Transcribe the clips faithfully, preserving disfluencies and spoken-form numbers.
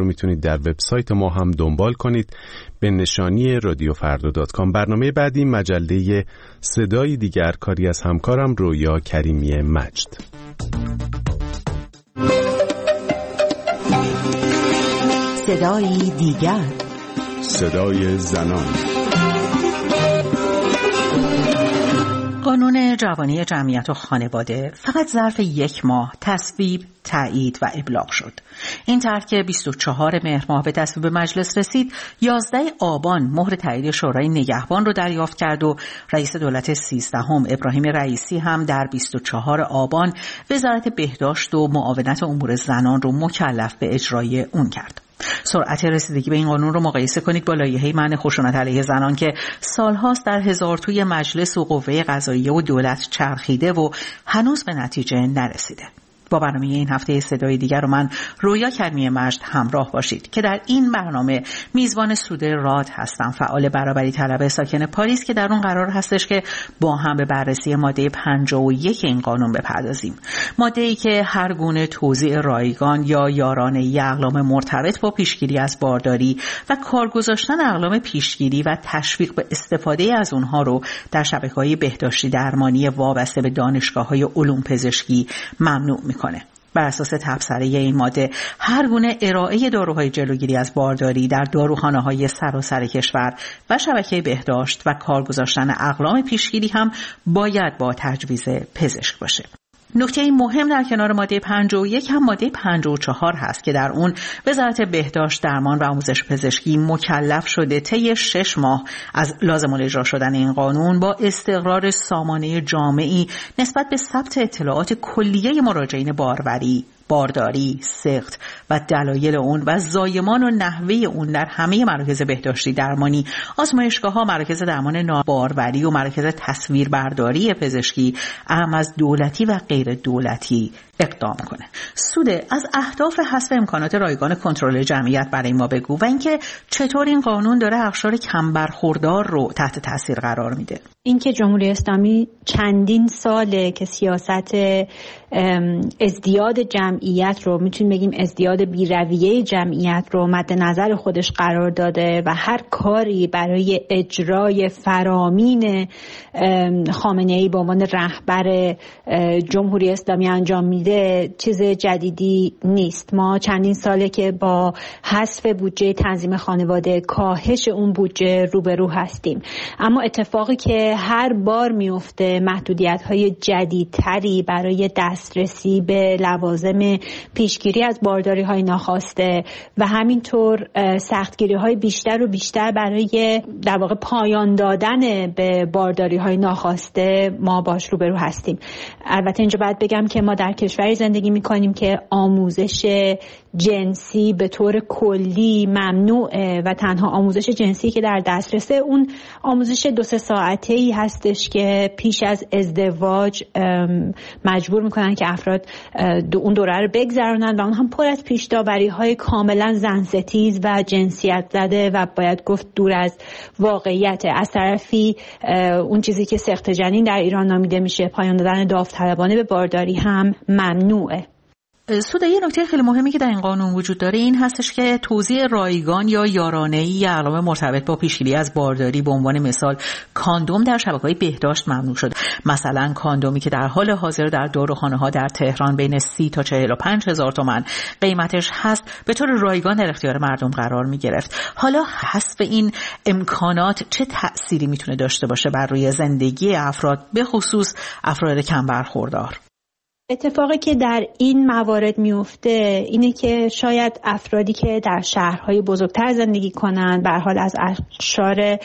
رو میتونید در وبسایت ما هم دنبال کنید به نشانی رادیو فردا دات کام. برنامه بعدی مجله صدای دیگر، کاری از همکارم رویا کریمی مجد. صدای دیگر، صدای زنان. قانون جوانی جمعیت و خانواده فقط ظرف یک ماه تصویب، تایید و ابلاغ شد. این طرح که بیست و چهارم مهر ماه به تصویب مجلس رسید، یازدهم آبان مهر تایید شورای نگهبان رو دریافت کرد و رئیس دولت سیزدهم ابراهیم رئیسی هم در بیست و چهارم آبان وزارت بهداشت و معاونت امور زنان رو مکلف به اجرای اون کرد. سرعت رسیدگی به این قانون رو مقایسه کنید با لایحه منع خشونت علیه زنان که سالهاست در هزار توی مجلس و قوه قضاییه و دولت چرخیده و هنوز به نتیجه نرسیده. با برنامه این هفته صدای دیگر رو من رویا کریمی مجد همراه باشید که در این برنامه میزبان سوده راد هستم، فعال برابری طلب ساکن پاریس، که در اون قرار هستش که با هم به بررسی ماده پنجاه و یک این قانون بپردازیم. ماده‌ای که هر گونه توزیع رایگان یا یارانه اقلام مرتبط با پیشگیری از بارداری و کار گذاشتن اقلام پیشگیری و تشویق به استفاده از اونها رو در شبکه‌های بهداشتی درمانی وابسته به دانشگاه‌های علوم پزشکی ممنوع می‌کنه. بر اساس تبصره این ماده هر گونه ارائه داروهای جلوگیری از بارداری در داروخانه‌های سراسر کشور و شبکه بهداشت و کار گذاشتن اقلام پیشگیری هم باید با تجویز پزشک باشه. نکته مهم در کنار ماده پنجاه و یک هم ماده پنجاه و چهار هست که در اون وزارت بهداشت، درمان و آموزش پزشکی مکلف شده طی شش ماه از لازم الاجرا شدن این قانون با استقرار سامانه جامعی نسبت به ثبت اطلاعات کلیه مراجعین باروری، بارداری، سقط و دلایل اون و زایمان و نحوه اون در همه مراکز بهداشتی درمانی، آزمایشگاه‌ها، مراکز درمان ناباروری و مراکز تصویربرداری پزشکی، اهم از دولتی و غیر دولتی اقدام کنه. سوده، از اهداف حذف امکانات رایگان کنترل جمعیت برای ما بگو و اینکه چطور این قانون داره اقشار کم برخوردار رو تحت تاثیر قرار میده. اینکه جمهوری اسلامی چندین ساله که سیاست ازدیاد جمعیت رو، میتونیم بگیم ازدیاد بی‌رویه جمعیت رو مد نظر خودش قرار داده و هر کاری برای اجرای فرامین خامنه‌ای به عنوان رهبر جمهوری اسلامی انجام میده چیز جدیدی نیست. ما چندین ساله که با حذف بودجه تنظیم خانواده، کاهش اون بودجه روبرو هستیم. اما اتفاقی که هر بار میفته محدودیت‌های جدیدتری برای دسترسی به لوازم پیشگیری از بارداری‌های ناخواسته و همینطور سختگیری‌های بیشتر و بیشتر برای در واقع پایان دادن به بارداری‌های ناخواسته ما باش روبرو هستیم. البته اینجا باید بگم که ما در کشوری زندگی می‌کنیم که آموزش جنسی به طور کلی ممنوعه و تنها آموزش جنسی که در دسترسه اون آموزش دو سه ساعته‌ای هستش که پیش از ازدواج مجبور میکنن که افراد اون دوره رو بگذرونن و اون هم پر از پیش داوری‌های کاملا زنستیز و جنسیت زده و باید گفت دور از واقعیت. از طرفی اون چیزی که سقط جنین در ایران نامیده میشه، پایان دادن داوطلبانه به بارداری هم ممنوعه. سوده، یه نکته خیلی مهمی که در این قانون وجود داره این هستش که توزیع رایگان یا یارانه‌ای اقلام مرتبط با پیشگیری از بارداری به عنوان مثال کاندوم در شبکه‌های بهداشت ممنوع شده. مثلا کاندومی که در حال حاضر در داروخانه‌ها در تهران بین سی تا چهل و پنج هزار تومان قیمتش هست به طور رایگان در اختیار مردم قرار می‌گرفت. حالا حذف این امکانات چه تأثیری میتونه داشته باشه بر روی زندگی افراد، به خصوص افراد کم برخوردار؟ اتفاقی که در این موارد میفته اینه که شاید افرادی که در شهرهای بزرگتر زندگی کنند، به هر حال از اقشار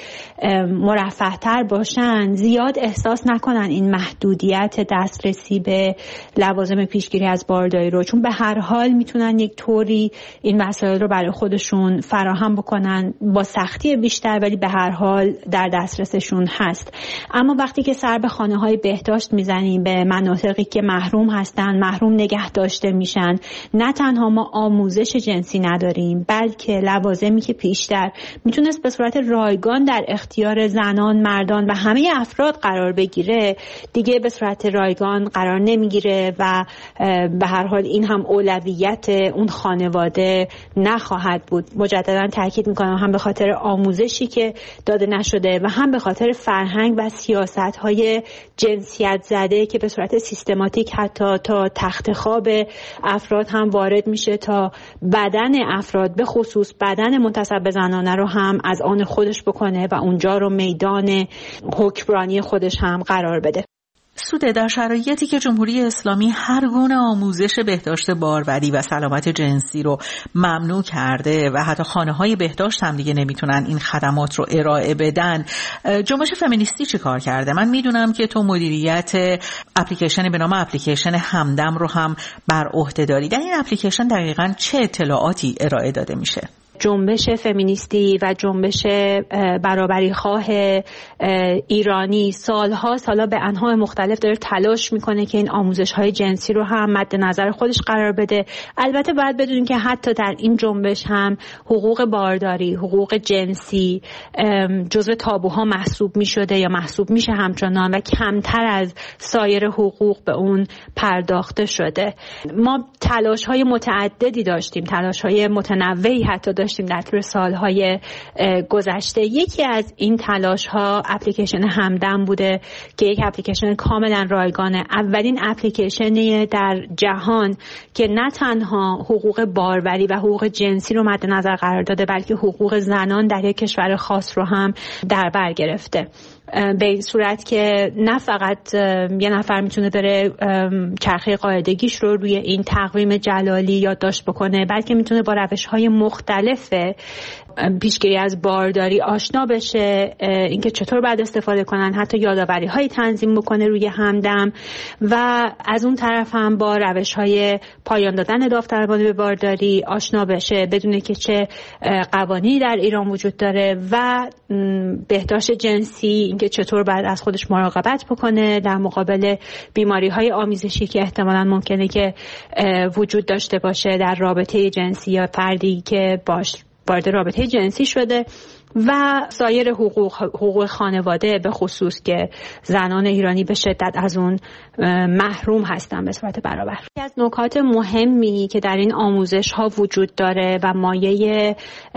مرفه‌تر باشن، زیاد احساس نکنن این محدودیت دسترسی به لوازم پیشگیری از بارداری رو، چون به هر حال میتونن یک طوری این وسایل رو برای خودشون فراهم بکنن با سختی بیشتر، ولی به هر حال در دسترسشون هست. اما وقتی که سر به خانه‌های بهداشت میزنیم، به مناطقی که محروم محروم هستن، محروم نگه داشته میشن. نه تنها ما آموزش جنسی نداریم، بلکه لوازمی که پیشتر میتونست به صورت رایگان در اختیار زنان، مردان و همه افراد قرار بگیره دیگه به صورت رایگان قرار نمیگیره و به هر حال این هم اولویت اون خانواده نخواهد بود. مجددا تاکید میکنم هم به خاطر آموزشی که داده نشده و هم به خاطر فرهنگ و سیاست‌های جنسیت زده که به صورت سیستماتیک حتی تا تخت خواب افراد هم وارد میشه تا بدن افراد به خصوص بدن منتسب به زنانه رو هم از آن خودش بکنه و اونجا رو میدان حکمرانی خودش هم قرار بده. سوده، در شرایطی که جمهوری اسلامی هر گونه آموزش بهداشت باروری و سلامت جنسی رو ممنوع کرده و حتی خانه‌های بهداشت هم دیگه نمیتونن این خدمات رو ارائه بدن، جنبش فمینیستی چی کار کرده؟ من میدونم که تو مدیریت اپلیکیشنی به نام اپلیکیشن همدم رو هم بر عهده داری. در این اپلیکیشن دقیقاً چه اطلاعاتی ارائه داده میشه؟ جنبش فمینیستی و جنبش برابری خواه ایرانی سالها سالا به انواع مختلف داره تلاش میکنه که این آموزش های جنسی رو هم مد نظر خودش قرار بده. البته باید بدونیم که حتی در این جنبش هم حقوق بارداری، حقوق جنسی جزو تابوها محسوب میشده یا محسوب میشه همچنان و کمتر از سایر حقوق به اون پرداخته شده. ما تلاش های متعددی داشتیم، تلاش های متنوعی حتی داشتیم در طول سالهای گذشته. یکی از این تلاش ها اپلیکیشن همدم بوده که یک اپلیکیشن کاملا رایگانه، اولین اپلیکیشنی در جهان که نه تنها حقوق باروری و حقوق جنسی رو مد نظر قرار داده بلکه حقوق زنان در یک کشور خاص رو هم در بر گرفته. به این صورت که نه فقط یه نفر میتونه بره چرخه قاعدگیش رو روی این تقویم جلالی یادداشت بکنه، بلکه میتونه با روش‌های مختلف پیشگیری از بارداری آشنا بشه، اینکه چطور باید استفاده کنن، حتی یادآوری‌های تنظیم بکنه روی همدم و از اون طرف هم با روش‌های پایان دادن داوطلبانه به بارداری آشنا بشه، بدونه که چه قوانینی در ایران وجود داره و بهداشت جنسی، اینکه چطور باید از خودش مراقبت بکنه در مقابل بیماری‌های آمیزشی که احتمالاً ممکنه که وجود داشته باشه در رابطه جنسی یا فردی که باش وارد رابطه جنسی شده و سایر حقوق حقوق خانواده به خصوص که زنان ایرانی به شدت از اون محروم هستن به صورت برابر. یکی از نکات مهمی که در این آموزش ها وجود داره و مایه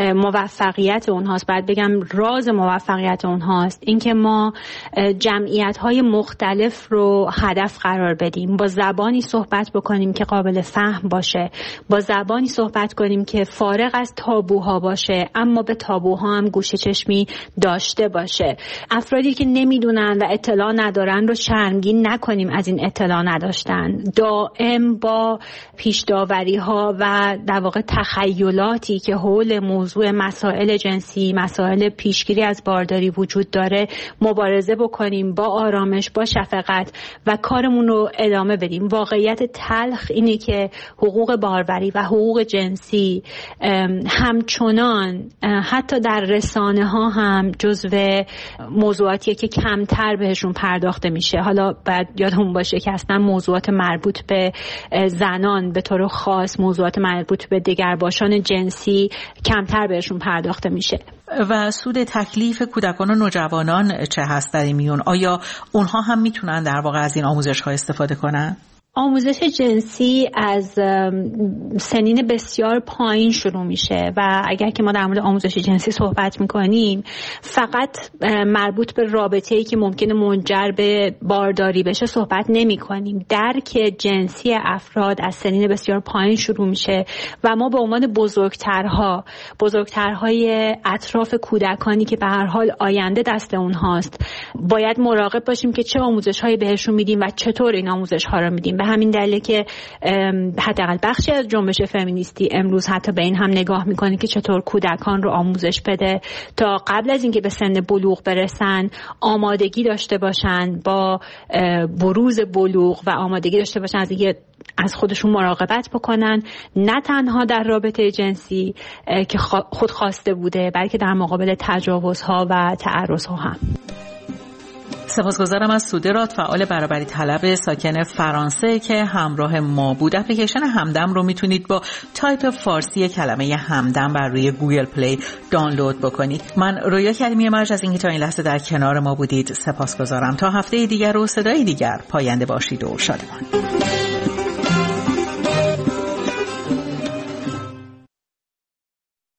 موفقیت اونهاست، بعد بگم راز موفقیت اونهاست، اینکه ما جمعیت های مختلف رو هدف قرار بدیم، با زبانی صحبت بکنیم که قابل فهم باشه، با زبانی صحبت کنیم که فارغ از تابوها باشه اما به تابوها هم گوشه چشمی داشته باشه. افرادی که نمیدونن و اطلاع ندارن رو شرمگین نکنیم از این اطلاع نداشتن. دائم با پیش‌داوری ها و در واقع تخیلاتی که حول موضوع مسائل جنسی، مسائل پیشگیری از بارداری وجود داره مبارزه بکنیم با آرامش، با شفقت و کارمون رو ادامه بدیم. واقعیت تلخ اینه که حقوق باروری و حقوق جنسی همچنان حتی در رسانه ها هم جزو موضوعاتیه که کمتر بهشون پرداخته میشه. حالا باید یادمون باشه که اصلا موضوعات مربوط به زنان به طور خاص، موضوعات مربوط به دگرباشان جنسی کمتر بهشون پرداخته میشه. و سود تکلیف کودکان و نوجوانان چه هست در این میون؟ آیا اونها هم میتونن در واقع از این آموزش ها استفاده کنن؟ آموزش جنسی از سنین بسیار پایین شروع میشه و اگر که ما در مورد آموزش جنسی صحبت میکنیم فقط مربوط به رابطه‌ای که ممکنه منجر به بارداری بشه صحبت نمی کنیم. درک جنسی افراد از سنین بسیار پایین شروع میشه و ما به عنوان بزرگترها بزرگترهای اطراف کودکانی که به هر حال آینده دست اونهاست باید مراقب باشیم که چه آموزش‌هایی بهشون میدیم و چطور این آموزش‌ها رو میدیم. به همین دلیله که حداقل بخشی از جنبش فمینیستی امروز حتی به این هم نگاه میکنه که چطور کودکان رو آموزش بده تا قبل از اینکه به سن بلوغ برسن آمادگی داشته باشن با بروز بلوغ و آمادگی داشته باشن از اینکه از خودشون مراقبت بکنن، نه تنها در رابطه جنسی که خود خواسته بوده بلکه در مقابل تجاوزها و تعرضها هم. سپاسگزارم از سودرات، فعال برابری طلب ساکن فرانسه که همراه ما بود. اپلیکیشن همدم رو میتونید با تایپ فارسی کلمه همدم بر روی گوگل پلی دانلود بکنید. من رویا کریمی مرج از اینکه تا این لحظه در کنار ما بودید سپاسگزارم. تا هفته دیگر و صدای دیگر پاینده باشید و شادمان.